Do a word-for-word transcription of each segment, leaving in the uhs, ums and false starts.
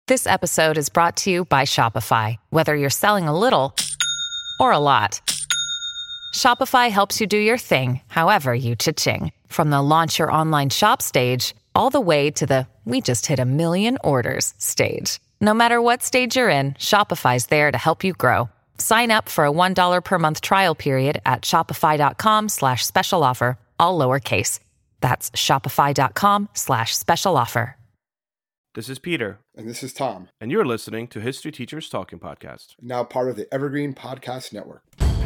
This episode is brought to you by Shopify. Whether you're selling a little or a lot, Shopify helps you do your thing, however you cha-ching. From the launch your online shop stage, all the way to the we just hit a million orders stage. No matter what stage you're in, Shopify's there to help you grow. Sign up for a one dollar per month trial period at shopify.com slash special offer, all lowercase. That's shopify.com slash special offer. This is Peter. And this is Tom. And you're listening to History Teachers Talking Podcast. Now part of the Evergreen Podcast Network.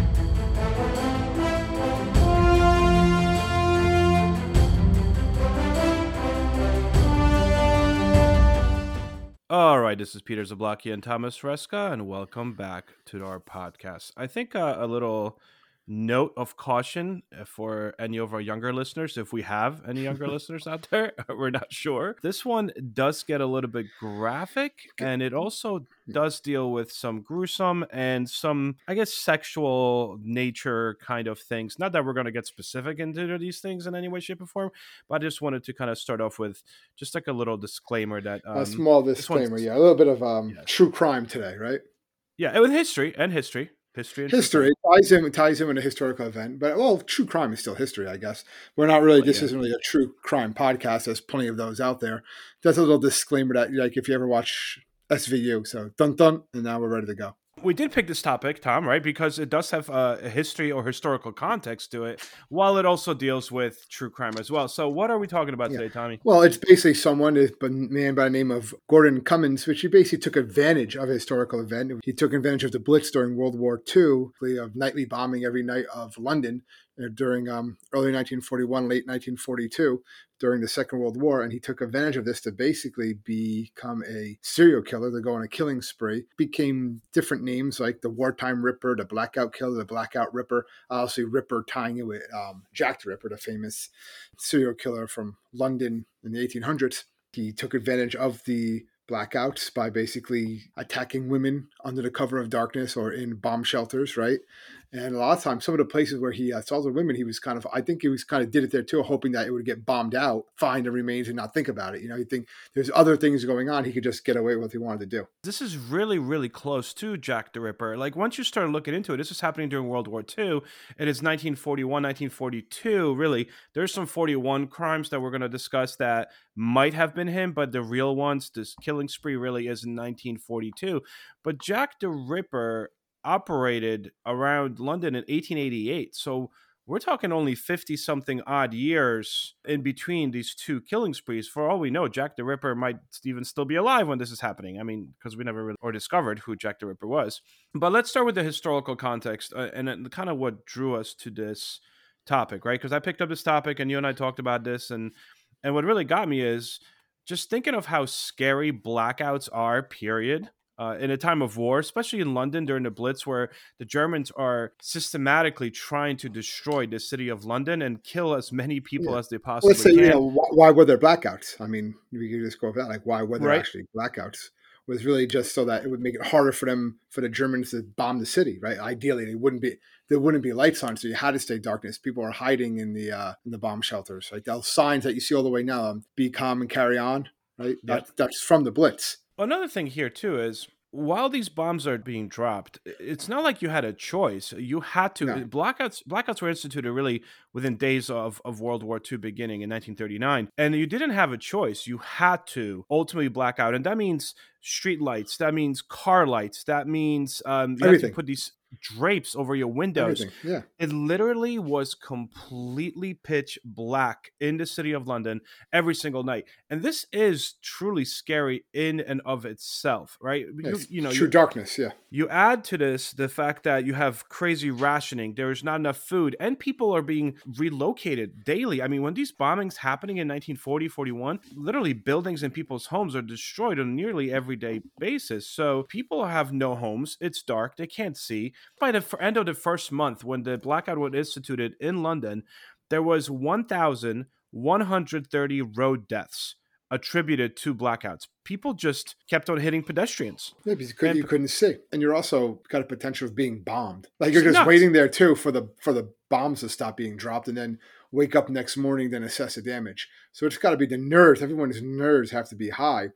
All right, this is Peter Zablocki and Thomas Fresca, and welcome back to our podcast. I think uh, a little note of caution for any of our younger listeners, if we have any younger listeners out there, we're not sure. This one does get a little bit graphic, and it also does deal with some gruesome and some, I guess, sexual nature kind of things. Not that we're going to get specific into these things in any way, shape, or form, but I just wanted to kind of start off with just like a little disclaimer that um, a small disclaimer, yeah, a little bit of um, yes. true crime today, right? Yeah, and with history and history. History, and history ties in ties in with a historical event, but well, true crime is still history, I guess. We're not really. This yeah. isn't really a true crime podcast. There's plenty of those out there. That's a little disclaimer that, like, if you ever watch S V U, so dun dun, and now we're ready to go. We did pick this topic, Tom, right? Because it does have uh, a history or historical context to it, while it also deals with true crime as well. So what are we talking about yeah. today, Tommy? Well, it's basically someone, a man by the name of Gordon Cummins, which he basically took advantage of a historical event. He took advantage of the Blitz during World War Two, of nightly bombing every night of London during um, early nineteen forty-one, late nineteen forty-two, during the Second World War. And he took advantage of this to basically become a serial killer, to go on a killing spree. Became different names like the Wartime Ripper, the Blackout Killer, the Blackout Ripper. Obviously, Ripper tying it with um, Jack the Ripper, the famous serial killer from London in the eighteen hundreds. He took advantage of the blackouts by basically attacking women under the cover of darkness or in bomb shelters, right? And a lot of times, some of the places where he assaulted women, he was kind of, I think he was kind of did it there too, hoping that it would get bombed out, find the remains and not think about it. You know, you think there's other things going on. He could just get away with what he wanted to do. This is really, really close to Jack the Ripper. Like, once you start looking into it, this is happening during World War Two. It is nineteen forty-one, nineteen forty-two. Really, there's some forty-one crimes that we're going to discuss that might have been him, but the real ones, this killing spree really is in nineteen forty-two. But Jack the Ripper operated around London in eighteen eighty-eight. So we're talking only fifty-something odd years in between these two killing sprees. For all we know, Jack the Ripper might even still be alive when this is happening. I mean, because we never really or discovered who Jack the Ripper was. But let's start with the historical context uh, and uh, kind of what drew us to this topic, right? Because I picked up this topic and you and I talked about this. And, and what really got me is just thinking of how scary blackouts are, period. Uh, in a time of war, especially in London during the Blitz, where the Germans are systematically trying to destroy the city of London and kill as many people yeah. as they possibly Let's say, can. You know, why, why were there blackouts? I mean, we could just go with that. Like, why were there right. actually blackouts? It was really just so that it would make it harder for them, for the Germans to bomb the city, right? Ideally, they wouldn't be there wouldn't be lights on, so you had to stay darkness. People are hiding in the uh, in the bomb shelters. Like those signs that you see all the way now, um, "Be calm and carry on," right? That, yep. That's from the Blitz. Another thing here, too, is while these bombs are being dropped, it's not like you had a choice. You had to. No. Blackouts Blackouts were instituted really within days of, of World War Two beginning in nineteen thirty-nine. And you didn't have a choice. You had to ultimately black out. And that means street lights. That means car lights. That means um, you Everything. have to put these drapes over your windows. Everything. Yeah. It literally was completely pitch black in the city of London every single night. And this is truly scary in and of itself, right? Yes. You, you know, true you, darkness, yeah. You add to this the fact that you have crazy rationing, there's not enough food, and people are being relocated daily. I mean, when these bombings happening in nineteen forty, forty-one, literally buildings and people's homes are destroyed on a nearly everyday basis. So people have no homes. It's dark. They can't see. By the end of the first month, when the blackout was instituted in London, there was one thousand one hundred thirty road deaths attributed to blackouts. People just kept on hitting pedestrians. Yeah, because you couldn't, and, you couldn't see. And you're also got a potential of being bombed. Like you're just nuts. waiting there too for the for the bombs to stop being dropped and then wake up next morning, then assess the damage. So it's got to be the nerves. Everyone's nerves have to be high.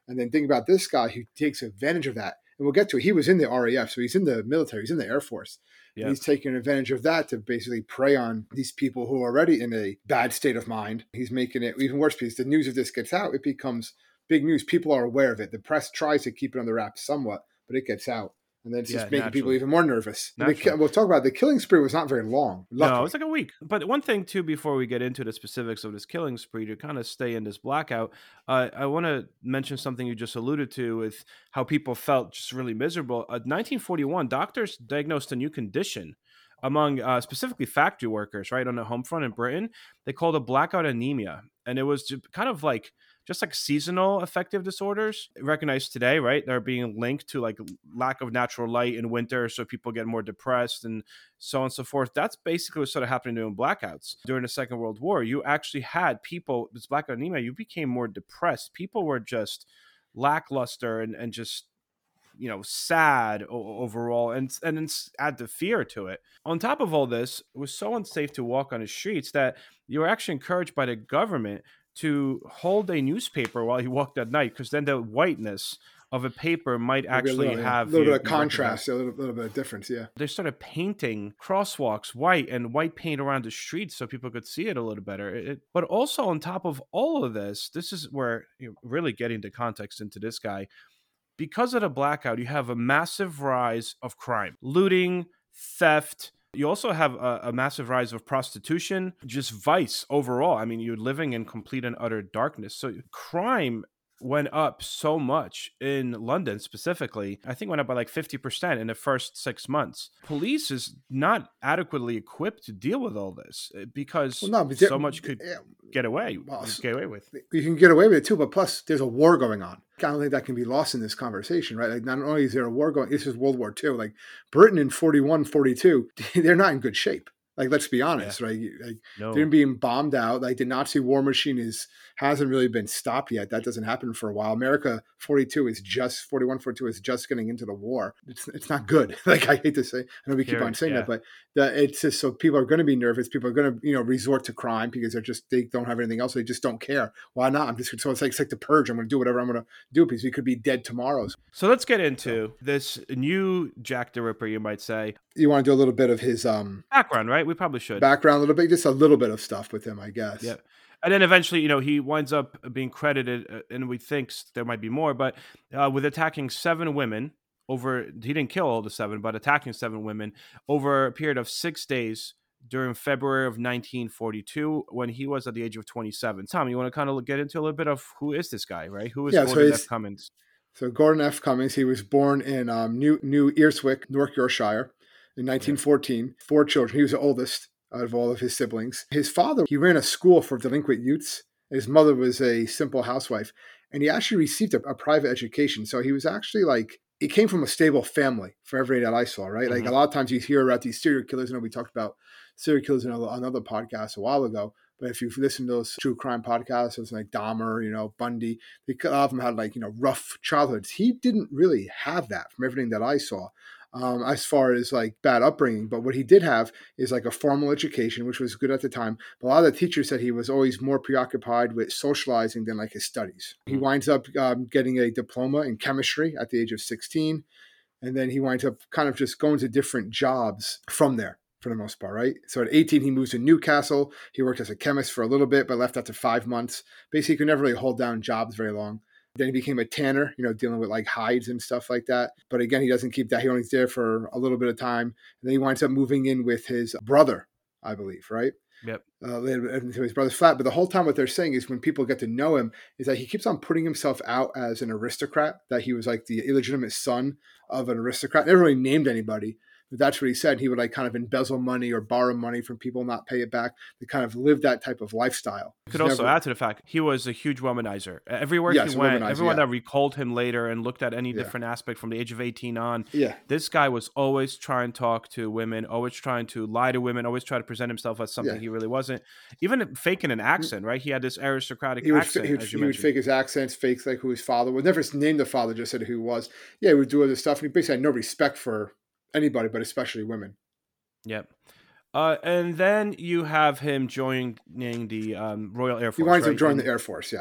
And then think about this guy who takes advantage of that. And we'll get to it. He was in the R A F, so he's in the military, he's in the Air Force. Yep. And he's taking advantage of that to basically prey on these people who are already in a bad state of mind. He's making it even worse because the news of this gets out, it becomes big news. People are aware of it. The press tries to keep it on the wraps somewhat, but it gets out. And then it's Yeah, just making naturally. people even more nervous. And the, Naturally. we'll talk about it. The killing spree was not very long. Luckily. No, it's like a week. But one thing, too, before we get into the specifics of this killing spree, to kind of stay in this blackout, uh, I want to mention something you just alluded to with how people felt just really miserable. Uh, nineteen forty-one, doctors diagnosed a new condition among uh, specifically factory workers, right, on the home front in Britain. They called it blackout anemia. And it was just kind of like just like seasonal affective disorders recognized today, right? They're being linked to like lack of natural light in winter. So people get more depressed and so on and so forth. That's basically what started happening during blackouts. During the Second World War, you actually had people, this blackout anemia, you became more depressed. People were just lackluster and, and just, you know, sad o- overall, and and then add the fear to it. On top of all this, it was so unsafe to walk on the streets that you were actually encouraged by the government to hold a newspaper while you walked at night, because then the whiteness of a paper might actually a little, have a little you bit of be contrast, recognized. a little, little bit of difference. Yeah. They started painting crosswalks white and white paint around the streets so people could see it a little better. It, but also on top of all of this, this is where you're really getting the context into this guy. Because of the blackout, you have a massive rise of crime, looting, theft. You also have a, a massive rise of prostitution, just vice overall. I mean, you're living in complete and utter darkness. So crime went up so much in London specifically. I think went up by like fifty percent in the first six months. Police is not adequately equipped to deal with all this because Well, no, but so there- much could yeah, get away, well, get away with. you can get away with it too, but plus there's a war going on. I don't think that can be lost in this conversation, right? Like, not only is there a war going, this is World War Two. Like, Britain in forty-one, forty-two, they're not in good shape. Like, let's be honest, Yeah. right? Like, No. they're being bombed out. Like, the Nazi war machine is hasn't really been stopped yet. That doesn't happen for a while. America forty-two is just forty-one, forty-two is just getting into the war. It's it's not good. Like, I hate to say, I know we keep Here, on saying yeah. that, but the, it's just so people are going to be nervous. People are going to, you know, resort to crime because they're just, they don't have anything else. They just don't care. Why not? I'm just, so it's like, it's like the purge. I'm going to do whatever I'm going to do because we could be dead tomorrow. So let's get into this new Jack the Ripper, you might say. You want to do a little bit of his um Background, right? We probably should. background, a little bit, just a little bit of stuff with him, I guess. Yeah. And then eventually, you know, he winds up being credited, uh, and we think there might be more, but uh, with attacking seven women over, he didn't kill all the seven, but attacking seven women over a period of six days during February of nineteen forty-two, when he was at the age of twenty-seven. Tom, you want to kind of get into a little bit of who is this guy, right? Who is Yeah, so Gordon he's- F. Cummins? So Gordon F. Cummins, he was born in um, New New Earswick, North Yorkshire, in nineteen fourteen. Four children. He was the oldest out of all of his siblings. His father, he ran a school for delinquent youths. His mother was a simple housewife, and he actually received a, a private education. So he was actually like, he came from a stable family for everything that I saw, right? Like, Mhm. a lot of times you hear about these serial killers. I know we talked about serial killers in another podcast a while ago. But if you've listened to those true crime podcasts, it's like Dahmer, you know, Bundy, they, a lot of them had like, you know, rough childhoods. He didn't really have that from everything that I saw, um, as far as like bad upbringing. But what he did have is like a formal education, which was good at the time. But a lot of the teachers said he was always more preoccupied with socializing than like his studies. He Mhm. winds up um, getting a diploma in chemistry at the age of sixteen. And then he winds up kind of just going to different jobs from there, for the most part, right? So at eighteen, he moves to Newcastle. He worked as a chemist for a little bit, but left after five months. Basically, he could never really hold down jobs very long. Then he became a tanner, you know, dealing with like hides and stuff like that. But again, he doesn't keep that. He only's there for a little bit of time. And then he winds up moving in with his brother, I believe, right? Yep. Uh, into his brother's flat. But the whole time what they're saying is when people get to know him is that he keeps on putting himself out as an aristocrat, that he was like the illegitimate son of an aristocrat. Never really named anybody, but that's what he said. He would like kind of embezzle money or borrow money from people, not pay it back. They kind of live that type of lifestyle. You could He's also never- add to the fact he was a huge womanizer. Everywhere Yes, he a went, womanizer, everyone yeah. that recalled him later and looked at any Yeah. different aspect from the age of eighteen on, Yeah. this guy was always trying to talk to women, always trying to lie to women, always try to present himself as something Yeah. he really wasn't. Even faking an accent, right? He had this aristocratic He would, accent, he, would, as you he would mentioned. fake his accents, fake like who his father was. Never named the father, just said who he was. Yeah, he would do other stuff. And he basically had no respect for anybody, but especially women. Yep. Uh, and then you have him joining the um, Royal Air Force. He winds right? up joining In- the Air Force, yes.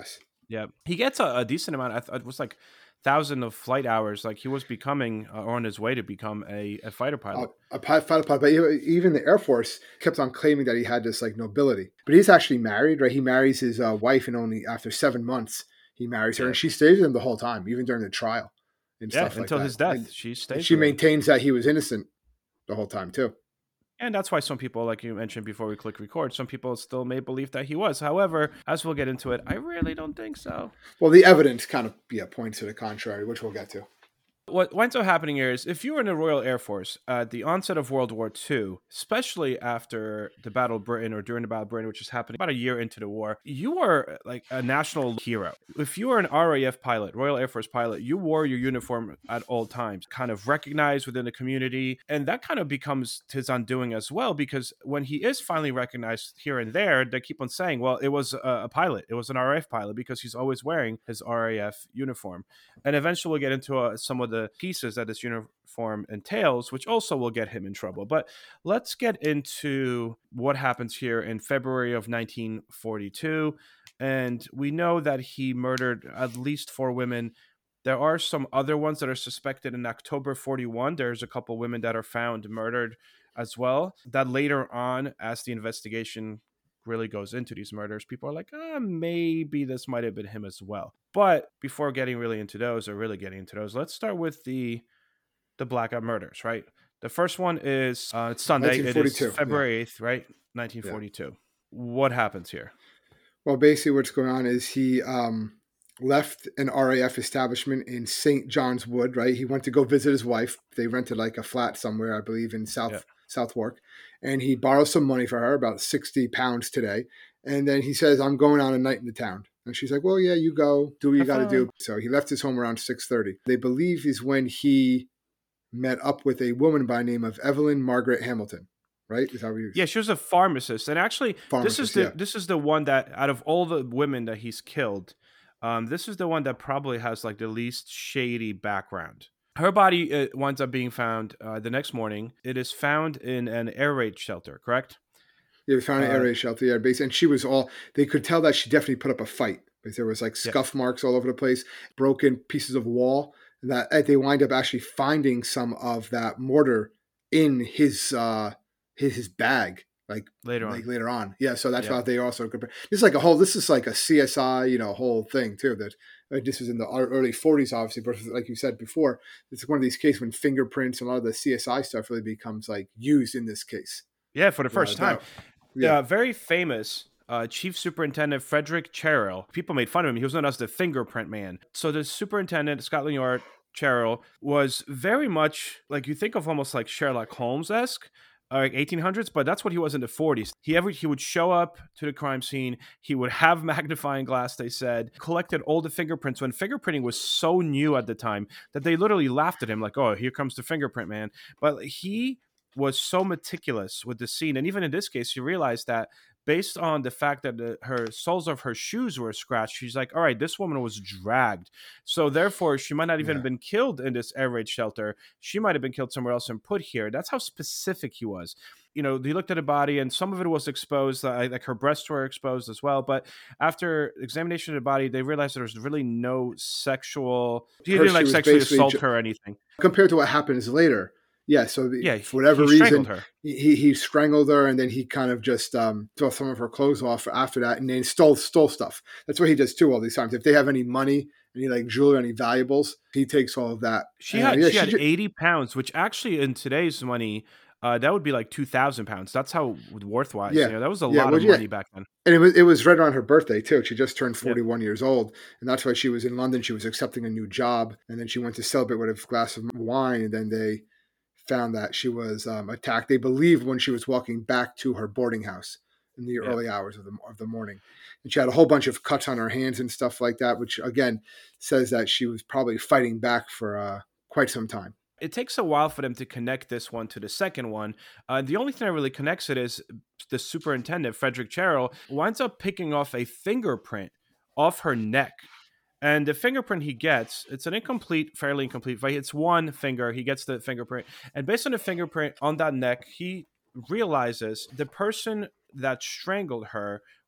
Yeah, he gets a, a decent amount. I th- it was like thousand of flight hours. Like he was becoming uh, on his way to become a, a fighter Uh, pilot. a pi- fighter pilot, but e- even the Air Force kept on claiming that he had this like nobility. But he's actually married, right? He marries his uh, wife, and only after seven months he marries her, Yeah. and she stays with him the whole time, even during the trial and Yeah, stuff like until that. his death, And, she and stays she with him. maintains that he was innocent the whole time too. And that's why some people, like you mentioned before we click record, some people still may believe that he was. However, as we'll get into it, I really don't think so. Well, the evidence kind of yeah points to the contrary, which we'll get to. What winds up happening here is if you were in the Royal Air Force at the onset of World War Two, especially after the Battle of Britain or during the Battle of Britain, which is happening about a year into the war, you were like a national hero. If you were an R A F pilot, Royal Air Force pilot, you wore your uniform at all times, kind of recognized within the community. And that kind of becomes his undoing as well, because when he is finally recognized here and there, they keep on saying, well, it was a, a pilot, it was an R A F pilot, because he's always wearing his R A F uniform. And eventually we'll get into uh, some of the pieces that this uniform entails, which also will get him in trouble. But let's get into what happens here in February of nineteen forty-two. And we know that he murdered at least four women. There are some other ones that are suspected in October forty-one. There's a couple women that are found murdered as well. That later on, as the investigation really goes into these murders, people are like, ah, maybe this might have been him as well. But before getting really into those, or really getting into those, let's start with the the blackout murders, right? The first one is uh, it's Sunday. It is February eighth, right? nineteen forty-two. Yeah. What happens here? Well, basically what's going on is he um, left an R A F establishment in Saint John's Wood, right? He went to go visit his wife. They rented like a flat somewhere, I believe, in South yeah. Southwark. And he borrowed some money for her, about sixty pounds today. And then he says, I'm going on a night in the town. And she's like, well, yeah, you go. Do what you got to do. So he left his home around six thirty. They believe is when he met up with a woman by the name of Evelyn Margaret Hamilton. Right? Is that what you... Yeah, she was a pharmacist. And actually, pharmacist, this is the yeah. this is the one that, out of all the women that he's killed, um, this is the one that probably has like the least shady background. Her body uh, winds up being found uh, the next morning. It is found in an air raid shelter, correct? Yeah, we found an uh, air raid shelter, yeah, base, and she was all. They could tell that she definitely put up a fight because there was like scuff yeah. marks all over the place, broken pieces of wall. And that they wind up actually finding some of that mortar in his uh, his his bag, like later like on. Later on, yeah. So that's yeah. why they also compare. This is like a whole. This is like a C S I, you know, whole thing too. That uh, this was in the early forties, obviously, but like you said before, it's one of these cases when fingerprints and a lot of the C S I stuff really becomes like used in this case. Yeah, for the first uh, time. That, yeah, yeah, very famous. Uh, Chief Superintendent Frederick Cherrill. People made fun of him. He was known as the fingerprint man. So the superintendent, Scotland Yard, Cherrill, was very much like, you think of almost like Sherlock Holmes-esque, like eighteen hundreds, but that's what he was in the forties. He ever he would show up to the crime scene. He would have magnifying glass, they said, collected all the fingerprints when fingerprinting was so new at the time that they literally laughed at him like, oh, here comes the fingerprint man. But he was so meticulous with the scene. And even in this case, you realize that based on the fact that the, her soles of her shoes were scratched, she's like, all right, this woman was dragged. So therefore, she might not even yeah. have been killed in this air raid shelter. She might have been killed somewhere else and put here. That's how specific he was. You know, they looked at her body and some of it was exposed, uh, like her breasts were exposed as well. But after examination of the body, they realized there was really no sexual, he didn't like sexually assault ju- her or anything. Compared to what happens later. Yeah, so yeah, for whatever he reason, her. he he strangled her, and then he kind of just um, took some of her clothes off after that, and then stole stole stuff. That's what he does too all these times. If they have any money, any like jewelry, any valuables, he takes all of that. She and, had uh, yeah, she had ju- eighty pounds, which actually in today's money, uh, that would be like two thousand pounds. That's how worthwhile. Yeah, you know, that was a yeah, lot well, of yeah. money back then. And it was it was right around her birthday too. She just turned forty-one yep. years old, and that's why she was in London. She was accepting a new job, and then she went to celebrate with a glass of wine, and then they found that she was um, attacked. They believe when she was walking back to her boarding house in the yeah. early hours of the of the morning, and she had a whole bunch of cuts on her hands and stuff like that, which again says that she was probably fighting back for uh, quite some time. It takes a while for them to connect this one to the second one. Uh, the only thing that really connects it is the superintendent, Frederick Cherrill, winds up picking off a fingerprint off her neck. And the fingerprint he gets, it's an incomplete, fairly incomplete. It's one finger. He gets the fingerprint. And based on the fingerprint on that neck, he realizes the person that strangled her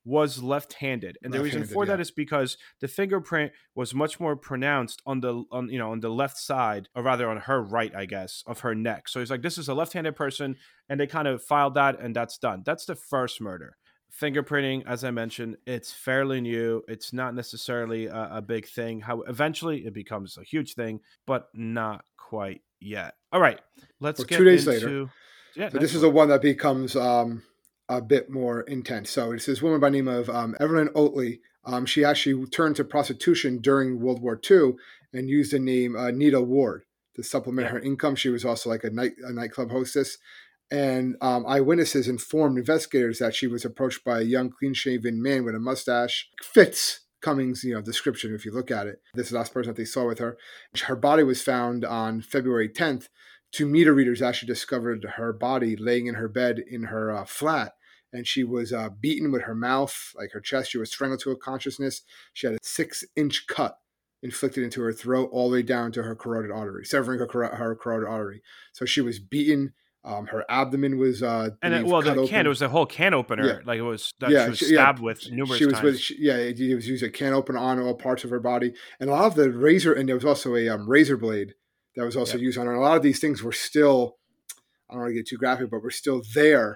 was left-handed, and the reason Left-handed, for yeah. that is because the fingerprint was much more pronounced on the on you know on the left side, or rather on her right, I guess, of her neck. So he's like, this is a left-handed person, and they kind of filed that, and that's done. That's the first murder. Fingerprinting, as I mentioned, it's fairly new. It's not necessarily a, a big thing. How eventually it becomes a huge thing, but not quite yet. All right, let's Well, get two days into. later. Yeah, So next this is one. the one that becomes um, a bit more intense. So it's this woman by the name of um, Evelyn Oatley. Um, she actually turned to prostitution during World War Two and used the name uh, Nita Ward to supplement Yeah. her income. She was also like a night a nightclub hostess. And um, eyewitnesses informed investigators that she was approached by a young, clean-shaven man with a mustache. Fits Cummings, you know, description if you look at it. This is the last person that they saw with her. Her body was found on February tenth. Two meter readers actually discovered her body laying in her bed in her uh, flat, and she was uh, beaten with her mouth, like her chest. She was strangled to a consciousness. She had a six-inch cut inflicted into her throat all the way down to her carotid artery, severing her, car- her carotid artery. So she was beaten. Um, her abdomen was uh, And it, believed well, cut the can open. it was a whole can opener. Yeah. Like it was that Yeah, she was she- yeah, stabbed with numerous she was times. with she, yeah it, it was used a can opener on all parts of her body, and a lot of the razor, and there was also a um, razor blade that was also Yep. used on her. And a lot of these things were still, I don't want to get too graphic, but were still there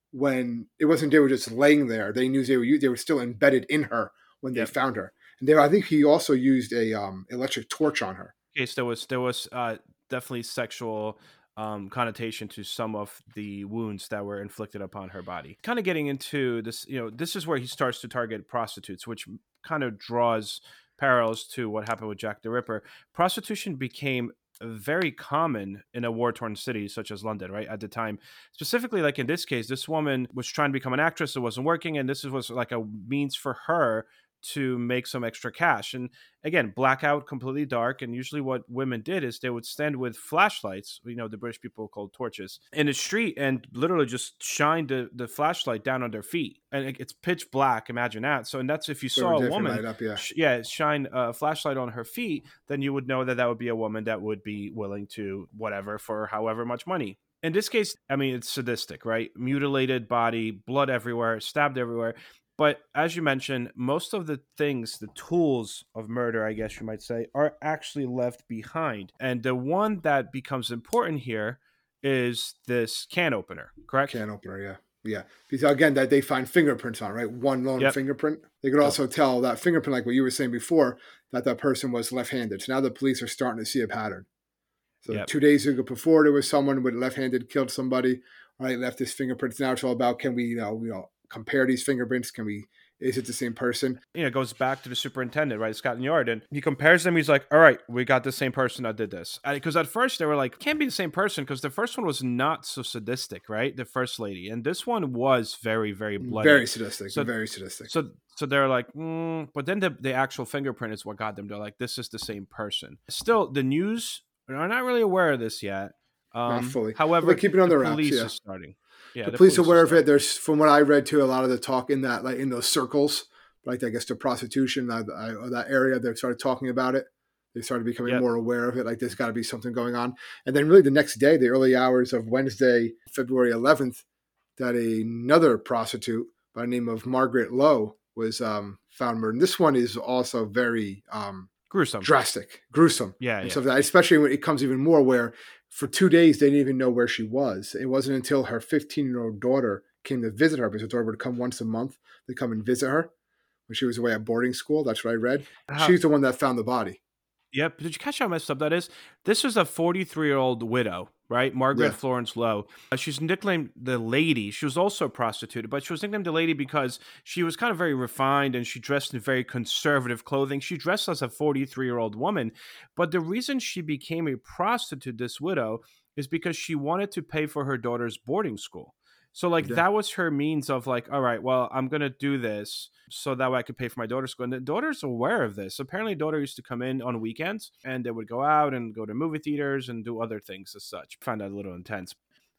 when it wasn't they were just laying there. They knew they were used, they were still embedded in her when they Yep. found her. And there, I think he also used a um, electric torch on her. Case there was there was uh, definitely sexual um, connotation to some of the wounds that were inflicted upon her body. Kind of getting into this, you know, this is where he starts to target prostitutes, which kind of draws parallels to what happened with Jack the Ripper. Prostitution became very common in a war-torn city such as London, right, at the time. Specifically, like in this case, this woman was trying to become an actress. It wasn't working, and this was like a means for her to make some extra cash. And again, blackout, completely dark. And usually what women did is they would stand with flashlights, you know, the British people called torches, in the street and literally just shine the, the flashlight down on their feet. And it, it's pitch black. Imagine that. So, and that's if you So saw a definitely woman, light up, yeah. sh- yeah, shine a flashlight on her feet, then you would know that that would be a woman that would be willing to whatever for however much money. In this case, I mean, it's sadistic, right? Mutilated body, blood everywhere, stabbed everywhere. But as you mentioned, most of the things, the tools of murder, I guess you might say, are actually left behind. And the one that becomes important here is this can opener, correct? Can opener, yeah. Yeah. Because again, that they find fingerprints on, right? One lone Yep. fingerprint. They could also tell that fingerprint, like what you were saying before, that that person was left-handed. So now the police are starting to see a pattern. So Yep. two days ago before, there was someone with left-handed killed somebody, right? Left his fingerprints. Now it's all about, can we, you know, you know, compare these fingerprints? Can we, is it the same person? You know, it goes back to the superintendent, right, Scotland Yard, and he compares them. He's like, all right, we got the same person that did this. Because at first they were like, can't be the same person, because the first one was not so sadistic, right? The first lady. And this one was very, very bloody. Very sadistic. So- very sadistic. So so they're like, mm, but then the, the actual fingerprint is what got them. They're like, this is the same person. Still, the news are not really aware of this yet. Um, Not fully. However, But they keep it on the their wraps, police yeah. is starting. Yeah, the, police is aware of starting. it. There's, from what I read too, a lot of the talk in that, like in those circles, like I guess the prostitution, that, uh, that area, they started talking about it. They started becoming Yep. more aware of it. Like there's got to be something going on. And then really the next day, the early hours of Wednesday, February eleventh, that another prostitute by the name of Margaret Lowe was um, found murdered. And this one is also very um, Gruesome. drastic, gruesome. Yeah, and yeah. stuff like that, especially when it comes even more where for two days they didn't even know where she was. It wasn't until her fifteen-year-old daughter came to visit her, because her daughter would come once a month to come and visit her when she was away at boarding school. That's what I read. How- She's the one that found the body. Yep. Did you catch how messed up that is? This was a forty-three-year-old widow, right? Margaret Yeah. Florence Lowe. Uh, she's nicknamed the Lady. She was also a prostitute, but she was nicknamed the Lady because she was kind of very refined and she dressed in very conservative clothing. She dressed as a forty-three-year-old woman. But the reason she became a prostitute, this widow, is because she wanted to pay for her daughter's boarding school. So, like, Yeah. that was her means of, like, all right, well, I'm going to do this so that way I could pay for my daughter's school. And the daughter's aware of this. Apparently, daughter used to come in on weekends and they would go out and go to movie theaters and do other things as such. I find that a little intense.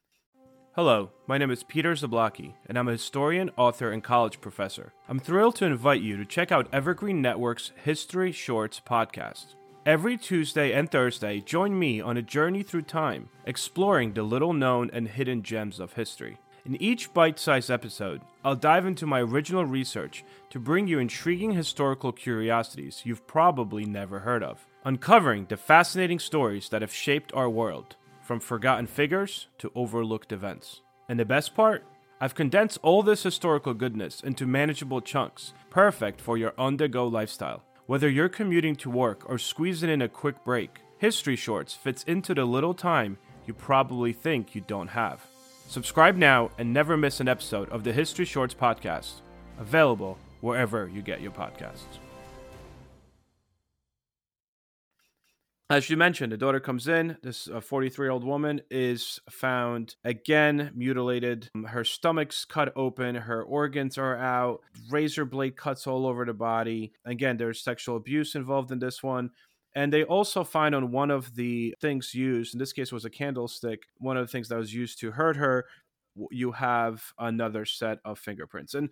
Hello, my name is Peter Zablocki, and I'm a historian, author, and college professor. I'm thrilled to invite you to check out Evergreen Network's History Shorts podcast. Every Tuesday and Thursday, join me on a journey through time, exploring the little-known and hidden gems of history. In each bite-sized episode, I'll dive into my original research to bring you intriguing historical curiosities you've probably never heard of, uncovering the fascinating stories that have shaped our world, from forgotten figures to overlooked events. And the best part? I've condensed all this historical goodness into manageable chunks, perfect for your on-the-go lifestyle. Whether you're commuting to work or squeezing in a quick break, History Shorts fits into the little time you probably think you don't have. Subscribe now and never miss an episode of the History Shorts podcast, available wherever you get your podcasts. As you mentioned, the daughter comes in. This forty-three-year-old woman is found again mutilated. Her stomach's cut open. Her organs are out. Razor blade cuts all over the body. Again, there's sexual abuse involved in this one. And they also find on one of the things used, in this case was a candlestick, one of the things that was used to hurt her, you have another set of fingerprints. And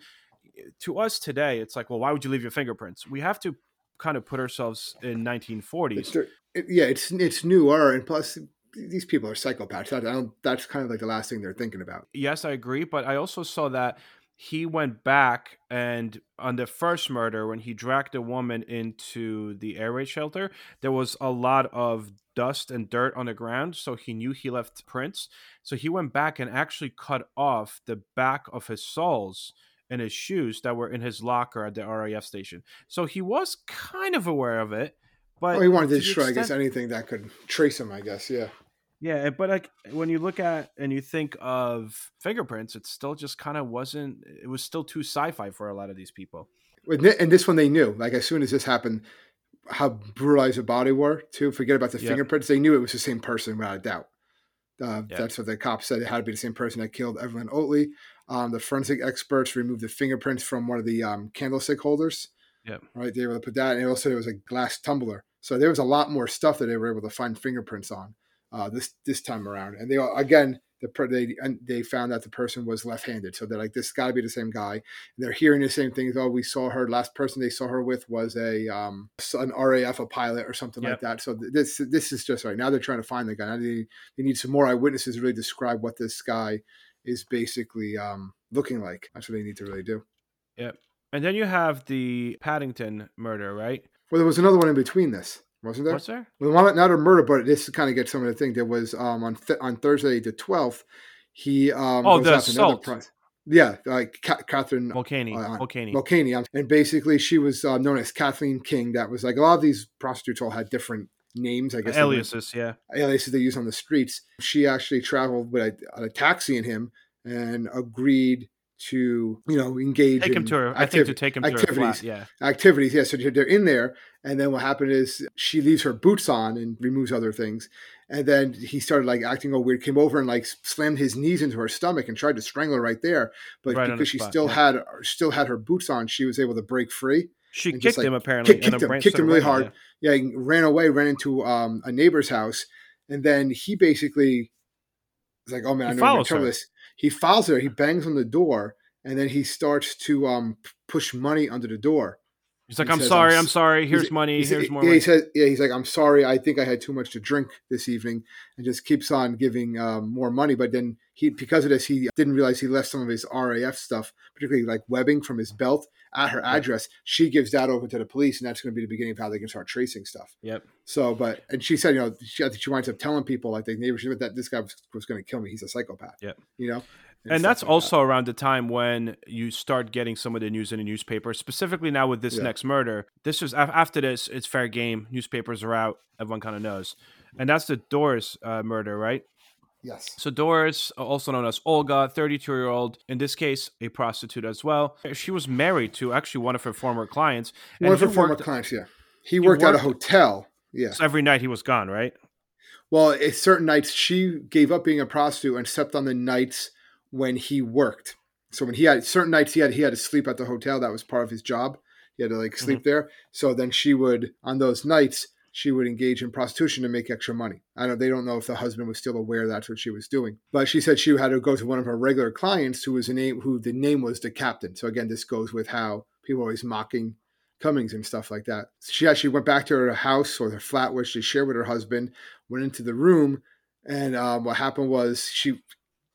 to us today, it's like, well, why would you leave your fingerprints? We have to kind of put ourselves in nineteen forties. It's, it, yeah, it's it's newer, and plus these people are psychopaths. I don't, that's kind of like the last thing they're thinking about. Yes, I agree, but I also saw that he went back and on the first murder, when he dragged a woman into the air raid shelter, there was a lot of dust and dirt on the ground, so he knew he left prints. So he went back and actually cut off the back of his soles and his shoes that were in his locker at the R A F station. So he was kind of aware of it. But oh, he wanted to to destroy, extent- I guess, anything that could trace him, I guess, yeah. Yeah, but like when you look at and you think of fingerprints, it still just kind of wasn't, it was still too sci-fi for a lot of these people. And this one they knew, like as soon as this happened, how brutalized the body were too. Forget about the yep. fingerprints. They knew it was the same person without a doubt. Uh, yep. That's what the cops said. It had to be the same person that killed Evelyn Oatley. Um, the forensic experts removed the fingerprints from one of the um, candlestick holders. Yeah, right. They were able to put that, and also there was a glass tumbler. So there was a lot more stuff that they were able to find fingerprints on uh, this this time around. And they again, the they they found that the person was left-handed. So they're like, this got to be the same guy. And they're hearing the same things. Oh, we saw her. Last person they saw her with was a um, an R A F, a pilot or something yep. like that. So this this is just right now. They're trying to find the guy. Now they, they need some more eyewitnesses to really describe what this guy is basically um, looking like. That's what they need to really do. Yep. And then you have the Paddington murder, right? Well, there was another one in between this, wasn't there? Was there? Well, not a murder, but this kind of gets some of the thing. There was um, on th- on Thursday the twelfth. He um, oh the assault. Price. Yeah, like Ca- Catherine Mulcahy. Uh, Mulcahy. Mulcahy, and basically she was uh, known as Kathleen King. That was like a lot of these prostitutes all had different names, I guess. Aliases, yeah. Aliases they use on the streets. She actually traveled with a, a taxi in him and agreed to, you know, engage take in him to her. Activ- I think to take him to activities, her flat, yeah. Activities, yeah. So they're in there, and then what happened is she leaves her boots on and removes other things, and then he started like acting all weird. Came over and like slammed his knees into her stomach and tried to strangle her right there, but right because she spot, still yeah. had still had her boots on, she was able to break free. She kicked just, like, him apparently. Kick, kicked and him, kicked him really hard. Yeah. yeah, he ran away, ran into um, a neighbor's house, and then he basically was like, "Oh man, he I know follows you're her. this." He follows her. He bangs on the door. And then he starts to um, push money under the door. He's like, he I'm says, sorry, I'm, I'm sorry. Here's money. He's, Here's more yeah, money. He says, yeah, he's like, I'm sorry. I think I had too much to drink this evening, and just keeps on giving um, more money. But then he, because of this, he didn't realize he left some of his R A F stuff, particularly like webbing from his belt, at her address. Yep. She gives that over to the police, and that's going to be the beginning of how they can start tracing stuff. Yep. So, but and she said, you know, she, I think she winds up telling people, like the neighbors, that this guy was, was going to kill me. He's a psychopath. Yep. You know. And, and that's like also that. around the time when you start getting some of the news in the newspaper, specifically now with this yeah. next murder. This was after this, it's fair game. Newspapers are out. Everyone kind of knows. And that's the Doris uh, murder, right? Yes. So Doris, also known as Olga, thirty-two-year-old, in this case, a prostitute as well. She was married to actually one of her former clients. One of her former worked, clients, yeah. He, he worked, worked at a hotel. Yeah. So every night he was gone, right? Well, at certain nights, she gave up being a prostitute and slept on the nights when he worked. So when he had certain nights he had he had to sleep at the hotel. That was part of his job. He had to like sleep mm-hmm. there. So then she would, on those nights, she would engage in prostitution to make extra money. I don't they don't know if the husband was still aware that's what she was doing. But she said she had to go to one of her regular clients who was a name who the name was the captain. So again, this goes with how people are always mocking Cummings and stuff like that. She actually went back to her house or her flat where she shared with her husband, went into the room, and um, what happened was she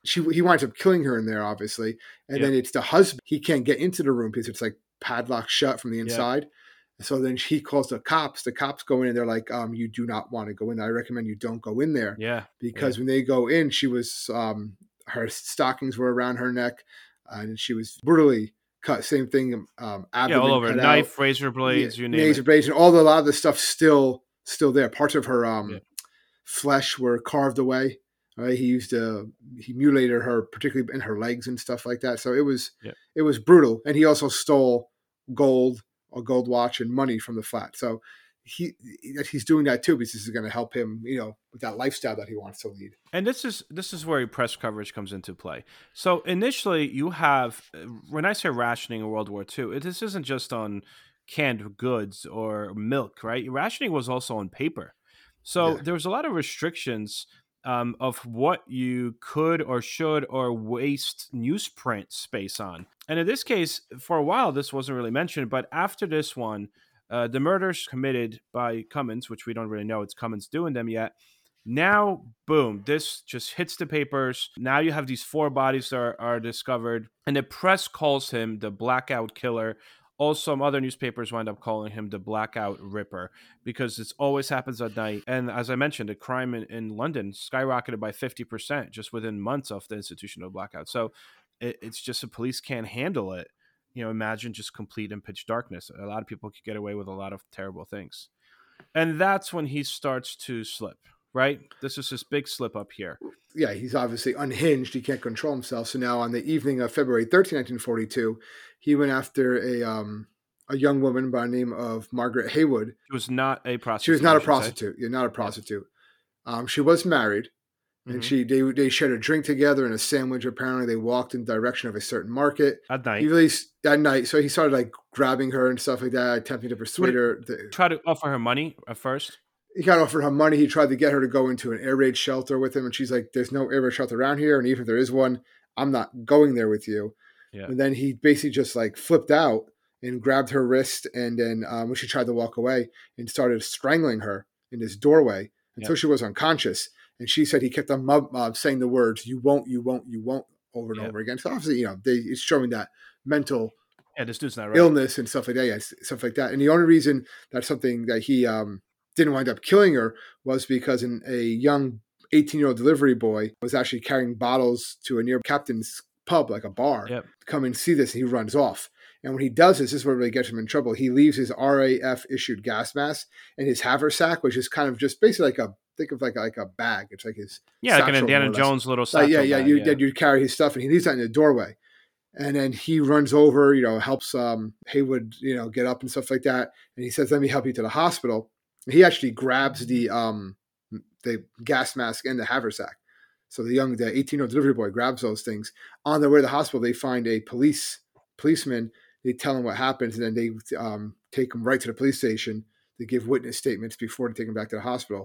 She he winds up killing her in there, obviously, and Yep. then it's the husband. He can't get into the room because it's like padlocked shut from the Yep. inside. So then he calls the cops. The cops go in and they're like, um, you do not want to go in there. I recommend you don't go in there. Yeah. Because yeah. when they go in, she was, um, her stockings were around her neck and she was brutally cut. Same thing, um, abdomen Yeah, all over. cut Knife, out. razor blades, Yeah, you name razor it. blades, and all the, a lot of the stuff still, still there. Parts of her um, Yeah. flesh were carved away. Right? He used to, he mutilated her, particularly in her legs and stuff like that. So it was, Yeah. it was brutal. And he also stole gold, a gold watch, and money from the flat. So he he's doing that too because this is going to help him, you know, with that lifestyle that he wants to lead. And this is this is where press coverage comes into play. So initially, you have, when I say rationing in World War Two, it, this isn't just on canned goods or milk, right? Rationing was also on paper. So Yeah. there was a lot of restrictions um, of what you could or should or waste newsprint space on. And in this case, for a while, this wasn't really mentioned. But after this one, uh, the murders committed by Cummins, which we don't really know it's Cummins doing them yet. Now, boom, this just hits the papers. Now you have these four bodies that are, are discovered. And the press calls him the Blackout Killer. Also, some other newspapers wind up calling him the Blackout Ripper because this always happens at night. And as I mentioned, the crime in, in London skyrocketed by fifty percent just within months of the institution of blackout. So it, it's just the police can't handle it. You know, imagine just complete and pitch darkness. A lot of people could get away with a lot of terrible things. And that's when he starts to slip, right? This is his big slip up here. Yeah, he's obviously unhinged. He can't control himself. So now on the evening of February thirteenth, nineteen forty-two, he went after a um, a young woman by the name of Margaret Haywood. She was not a prostitute. She was not a prostitute. Yeah, not a prostitute. Yeah. Um, she was married. And mm-hmm. she they they shared a drink together and a sandwich. Apparently, they walked in the direction of a certain market at night. He really at night, so he started like grabbing her and stuff like that, attempting to persuade her. To, try to offer her money at first. He got offered her money. He tried to get her to go into an air raid shelter with him, and she's like, "There's no air raid shelter around here, and even if there is one, I'm not going there with you." Yeah. And then he basically just like flipped out and grabbed her wrist, and then um, when she tried to walk away, and started strangling her in this doorway until yeah. she was unconscious. And she said he kept on uh, saying the words, you won't, you won't, you won't, over and yep. over again. So obviously, you know, they, it's showing that mental yeah, this dude's not right. illness and stuff like that. Yeah, stuff like that. And the only reason that's something that he um, didn't wind up killing her was because in a young eighteen-year-old delivery boy was actually carrying bottles to a near captain's pub, like a bar, yep. to come and see this, and he runs off. And when he does this, this is what really gets him in trouble. He leaves his R A F-issued gas mask and his haversack, which is kind of just basically like a, think of like, like a bag. It's like his Yeah, like an Indiana Jones little satchel like, Yeah, yeah, bag, you, yeah. you carry his stuff, and he leaves that in the doorway. And then he runs over, you know, helps um, Haywood, you know, get up and stuff like that. And he says, let me help you to the hospital. And he actually grabs the um, the gas mask and the haversack. So the young, the eighteen-year-old delivery boy grabs those things. On their way to the hospital, they find a police policeman. They tell him what happens, and then they um, take him right to the police station to give witness statements before they take him back to the hospital.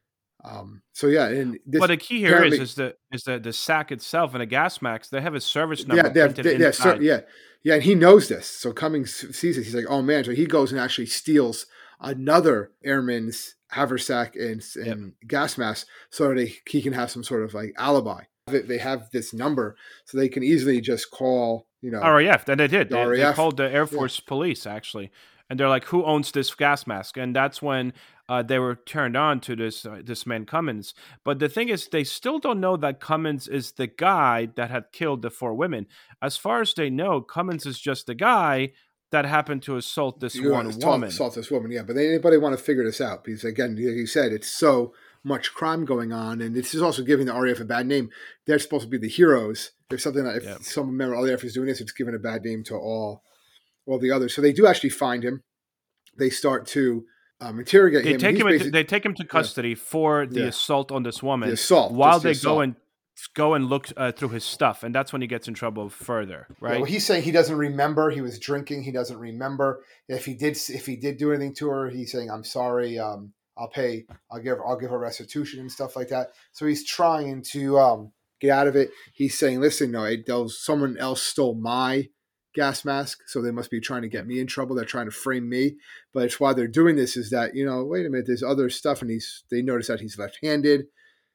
Um, so yeah, and this, but the key here is is the is the the sack itself and the gas masks. They have a service number. Yeah, they have, printed they, inside. yeah, yeah, yeah, and he knows this. So Cummings sees it. He's like, "Oh man!" So he goes and actually steals another airman's haversack and, and yep. gas mask, so that he can have some sort of like alibi. They have this number, so they can easily just call. You know, R A F, and they did. The they, they called the Air Force yeah. Police, actually. And they're like, who owns this gas mask? And that's when uh, they were turned on to this uh, this man Cummins. But the thing is, they still don't know that Cummins is the guy that had killed the four women. As far as they know, Cummins is just the guy that happened to assault this you one woman. Assault this woman, yeah. But they, anybody want to figure this out? Because again, like you said, it's so much crime going on, and this is also giving the R A F a bad name. They're supposed to be the heroes. There's something that if yeah. some member of the R A F is doing this, it's giving a bad name to all, all the others. So they do actually find him. They start to um, interrogate they him. Take him into, they take him to custody yeah. for the yeah. assault on this woman. The assault. While the they assault. go and go and look uh, through his stuff, and that's when he gets in trouble further, right? Yeah, well, he's saying he doesn't remember. He was drinking. He doesn't remember if he did. If he did do anything to her, he's saying, "I'm sorry. Um, I'll pay. I'll give. I'll give her restitution and stuff like that." So he's trying to um, get out of it. He's saying, "Listen, no, it, someone else stole my gas mask, so they must be trying to get me in trouble. They're trying to frame me." But it's why they're doing this is that, you know, wait a minute, there's other stuff, and he's they notice that he's left-handed.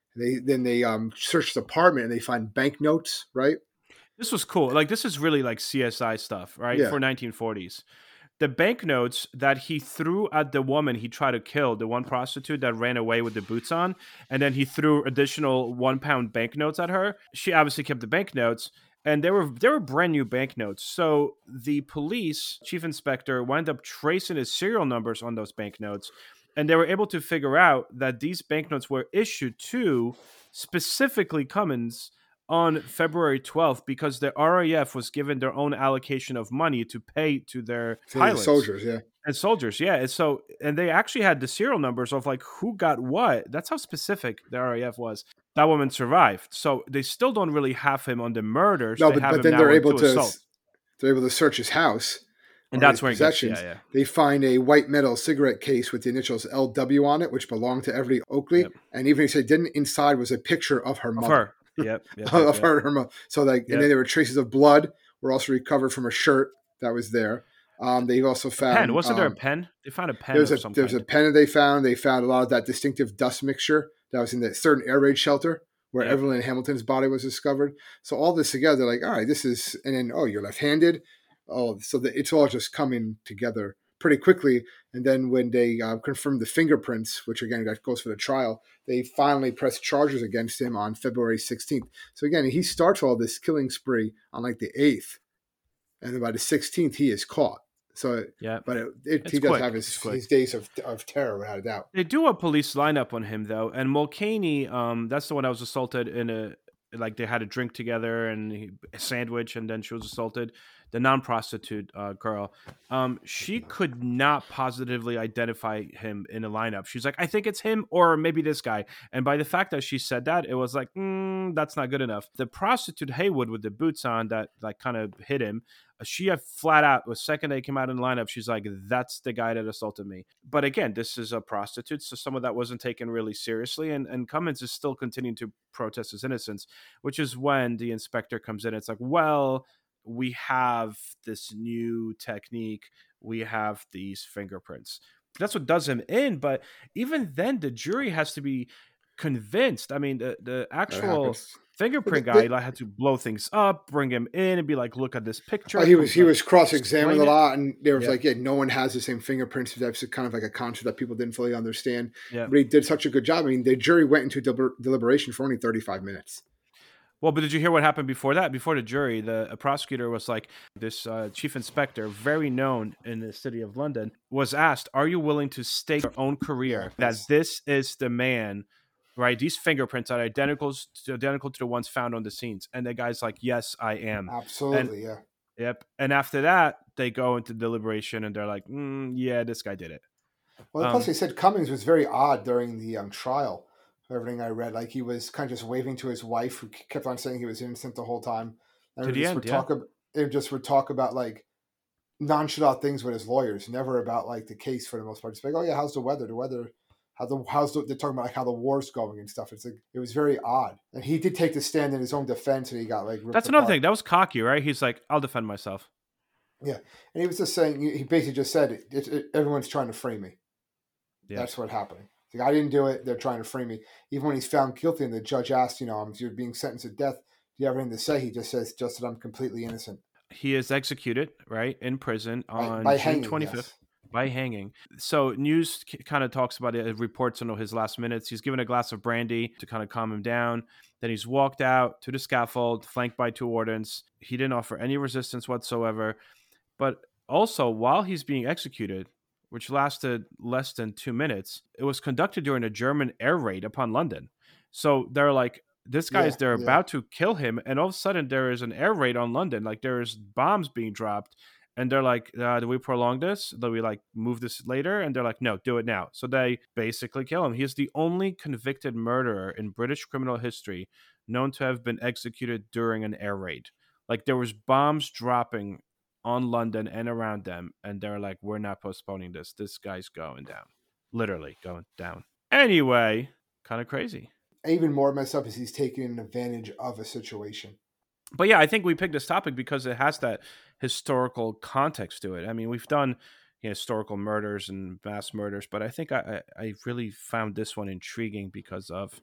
They then they um, search the apartment and they find banknotes, right? This was cool. Like, this is really like C S I stuff, right? Yeah. For nineteen forties. The banknotes that he threw at the woman he tried to kill, the one prostitute that ran away with the boots on, and then he threw additional one pound banknotes at her. She obviously kept the banknotes, and they were they were brand new banknotes. So the police chief inspector wound up tracing his serial numbers on those banknotes, and they were able to figure out that these banknotes were issued to specifically Cummins on February twelfth because the R A F was given their own allocation of money to pay to their To the pilots soldiers, yeah. and soldiers. Yeah. And so, and they actually had the serial numbers of like who got what. That's how specific the R A F was. That woman survived. So they still don't really have him on the murders. No, they but, have but him then now they're on able two to assault. they're able to search his house. And or that's his where it gets, possessions. yeah, yeah. They find a white metal cigarette case with the initials L W on it, which belonged to Everly Oakley. Yep. And even he said didn't inside was a picture of her Of mother. her. Yep. yep, of yep, her, her mother. So like, Yep. and then there were traces of blood were also recovered from a shirt that was there. Um, they also found Pen. Wasn't there a um, pen? They found a pen There's of a some there's kind. a pen that they found. They found a lot of that distinctive dust mixture that was in that certain air raid shelter where Yep. Evelyn Hamilton's body was discovered. So all this together, they're like, all right, this is, and then oh, you're left-handed. Oh, so that it's all just coming together pretty quickly. And then when they uh, confirmed the fingerprints, which again that goes for the trial, they finally pressed charges against him on February sixteenth. So again, he starts all this killing spree on like the eighth, and then by the sixteenth he is caught. So, Yeah. but it, it, It's he does quick. have his, It's quick. his days of of terror, without a doubt. They do a police lineup on him though, and Mulcahy, um, that's the one that was assaulted in a like they had a drink together and he, a sandwich, and then she was assaulted. The non-prostitute uh, girl, um, she could not positively identify him in a lineup. She's like, I think it's him or maybe this guy. And by the fact that she said that, it was like, mm, that's not good enough. The prostitute Haywood with the boots on that like kind of hit him. She had flat out, the second they came out in the lineup, she's like, that's the guy that assaulted me. But again, this is a prostitute, so some of that wasn't taken really seriously. And, and Cummins is still continuing to protest his innocence, which is when the inspector comes in. It's like, well, we have this new technique. We have these fingerprints. That's what does him in. But even then, the jury has to be convinced. I mean, the, the actual fingerprint guy like, had to blow things up, bring him in, and be like, "Look at this picture." Oh, he was he like, was cross-examined a lot, and there was yeah. like, yeah, no one has the same fingerprints. That's kind of like a concept that people didn't fully understand. Yeah. But he did such a good job. I mean, the jury went into deliber- deliberation for only thirty-five minutes. Well, but did you hear what happened before that? Before the jury, the a prosecutor was like, this uh, chief inspector, very known in the city of London, was asked, are you willing to stake your own career Yeah, that this is the man, right? These fingerprints are identical to, identical to the ones found on the scenes. And the guy's like, yes, I am. Absolutely, and, yeah. Yep. And after that, they go into deliberation and they're like, mm, yeah, this guy did it. Well, Um, plus they said Cummings was very odd during the um, trial. Everything I read, like he was kind of just waving to his wife, who kept on saying he was innocent the whole time. And To the just end, would yeah. talk about, they just would talk about like nonchalant things with his lawyers, never about like the case for the most part. Just like, oh yeah, how's the weather? The weather, how the how's the, they're talking about like how the war's going and stuff. It's like it was very odd. And he did take the stand in his own defense, and he got like ripped That's another apart. thing. That was cocky, right? He's like, I'll defend myself. Yeah, and he was just saying, he basically just said, it, it, it, everyone's trying to frame me. Yeah. That's what's happening. Like, I didn't do it. They're trying to frame me. Even when he's found guilty and the judge asked, you know, um, you're being sentenced to death, do you have anything to say? He just says, just that I'm completely innocent. He is executed, right, in prison on by June hanging, twenty-fifth. yes. By hanging. So news kind of talks about it, it reports on his last minutes. He's given a glass of brandy to kind of calm him down. Then he's walked out to the scaffold, flanked by two wardens. He didn't offer any resistance whatsoever. But also, while he's being executed, which lasted less than two minutes, it was conducted during a German air raid upon London. So they're like, this guy's, Yeah, they're yeah. about to kill him. And all of a sudden, there is an air raid on London. Like, there's bombs being dropped. And they're like, uh, do we prolong this? Do we like move this later? And they're like, no, do it now. So they basically kill him. He is the only convicted murderer in British criminal history known to have been executed during an air raid. Like, there was bombs dropping on London and around them. And they're like, we're not postponing this. This guy's going down. Literally going down. Anyway, kind of crazy. Even more messed up is he's taking advantage of a situation. But yeah, I think we picked this topic because it has that historical context to it. I mean, we've done you know, historical murders and mass murders, but I think I, I really found this one intriguing because of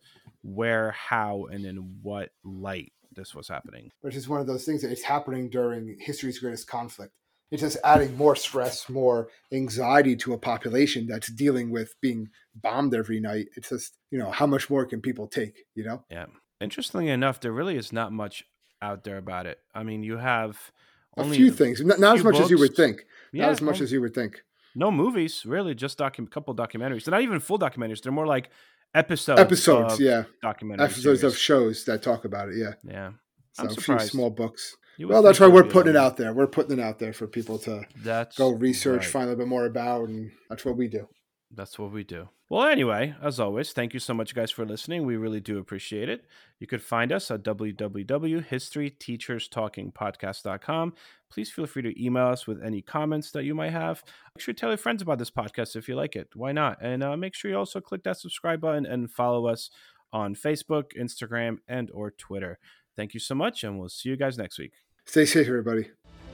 where, how, and in what light this was happening. Which is one of those things that it's happening during history's greatest conflict. It's just adding more stress, more anxiety to a population that's dealing with being bombed every night. It's just, you know, how much more can people take, you know? Yeah. Interestingly enough, there really is not much out there about it. I mean, you have only a few things, not, not as much books. as you would think. Yeah, not as much well, as you would think. No movies, really, just a docu- couple documentaries. They're not even full documentaries. They're more like episodes. Episodes, yeah. Documentary Episodes series. of shows that talk about it, yeah. Yeah. So I'm a few surprised. small books. You would Well, that's think why there'd we're be putting it a- out there. We're putting it out there for people to That's go research, right. find a little bit more about, and that's what we do. That's what we do. Well, anyway, as always, thank you so much, guys, for listening. We really do appreciate it. You could find us at w w w dot history teachers talking podcast dot com. Please feel free to email us with any comments that you might have. Make sure to tell your friends about this podcast if you like it. Why not? And uh, make sure you also click that subscribe button and follow us on Facebook, Instagram, and or Twitter. Thank you so much, and we'll see you guys next week. Stay safe, everybody.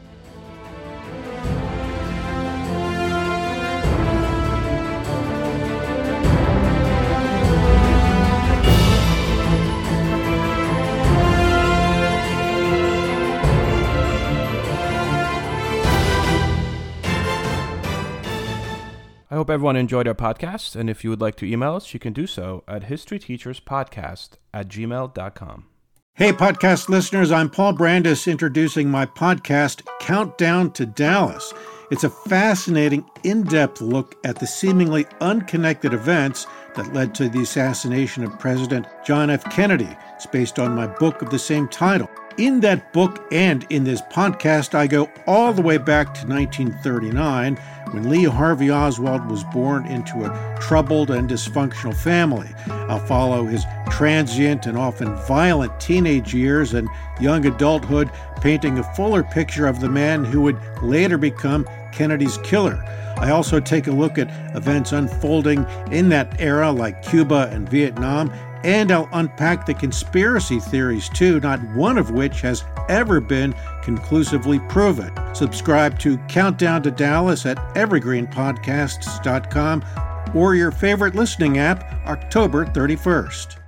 I hope everyone enjoyed our podcast, and if you would like to email us, you can do so at historyteacherspodcast at gmail dot com. Hey, podcast listeners, I'm Paul Brandis introducing my podcast, Countdown to Dallas. It's a fascinating, in-depth look at the seemingly unconnected events that led to the assassination of President John F. Kennedy. It's based on my book of the same title. In that book and in this podcast, I go all the way back to nineteen thirty-nine, when Lee Harvey Oswald was born into a troubled and dysfunctional family. I'll follow his transient and often violent teenage years and young adulthood, painting a fuller picture of the man who would later become Kennedy's killer. I also take a look at events unfolding in that era, like Cuba and Vietnam, and I'll unpack the conspiracy theories too, not one of which has ever been conclusively proven. Subscribe to Countdown to Dallas at evergreen podcasts dot com or your favorite listening app, October thirty-first.